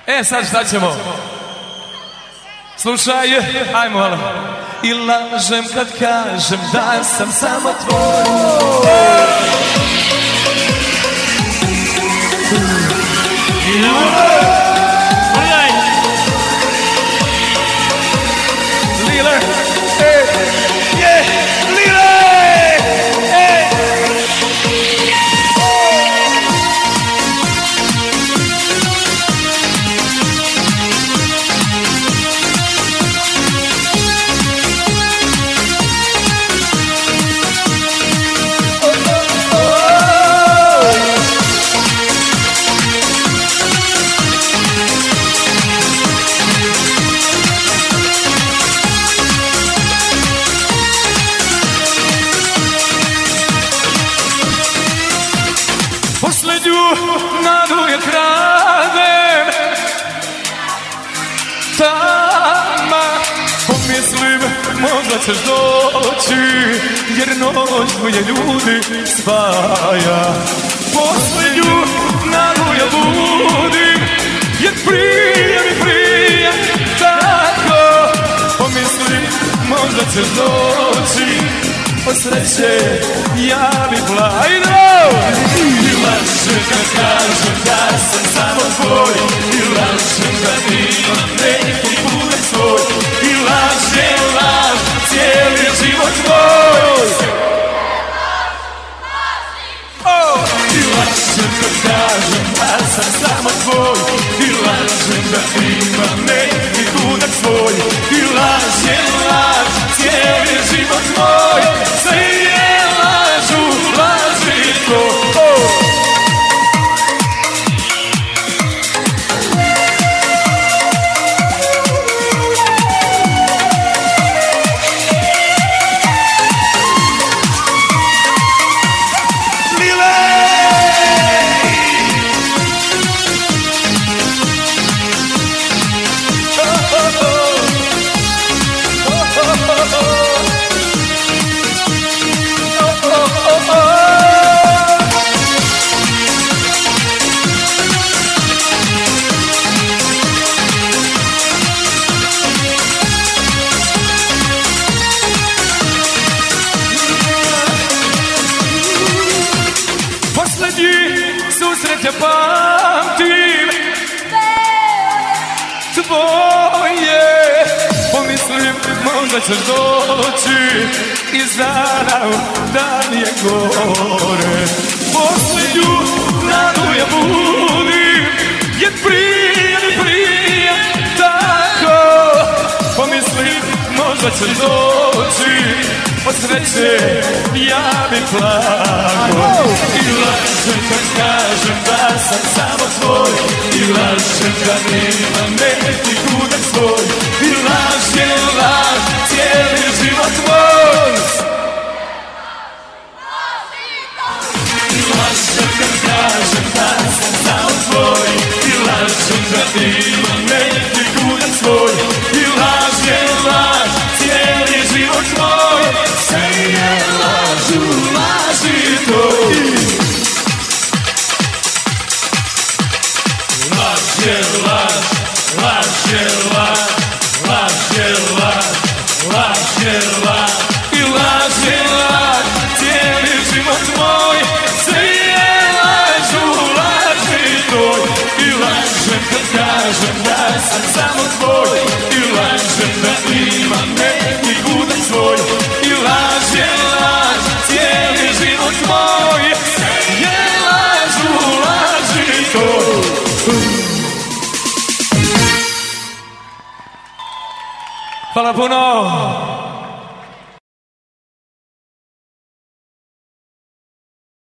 Sad šta ćemo? Slušaj, ajmo malo. I lažem kad kažem da sam samo tvoj. Lila, posljednju nadu je kradem, tama pomislim možda ćeš doći, jer noć moje ljudi spaja. Posljednju nadu ja budim, jer prije mi prije tako, pomislim možda ćeš doći, od sreće ja bi plajno. I lažem kad kažem da sam samo tvoj, i lažem kad imam neki putek svoj, i lažem laž cijeli život tvoj. I lažem kad kažem da sam samo tvoj, i lažem da imam neki putek svoj, i lažem laž cijeli život tvoj. Sve je lažu, laži to. Susret ja pamtim tvoje, pomislim možda ćeš doći, iz dana u dan je gore. Posljednju nadu ja budim, jer prije mi prije tako, pomislim možda ćeš doći, od sreće ja bi plako. I lažem kad kažem da sam samo tvoj, i lažem kad imam neki kudak svoj, i laž je laž cijeli život tvoj. I lažem kad kažem da sam samo tvoj, i lažem kad imam neki kudak svoj, i laž je laž cijeli život tvoj. Sve je lažu, laži to. Laž je laž, laž je laž, laž je laž, laž je laž, i laž je laž cijeli život moj. Sve je lažu, laži tvoj. I lažem kad kažem da sam samo tvoj, i lažem da imam neki kudak svoj, i laž je laž cijeli život moj. Sve je lažu, laži tvoj. Hvala puno.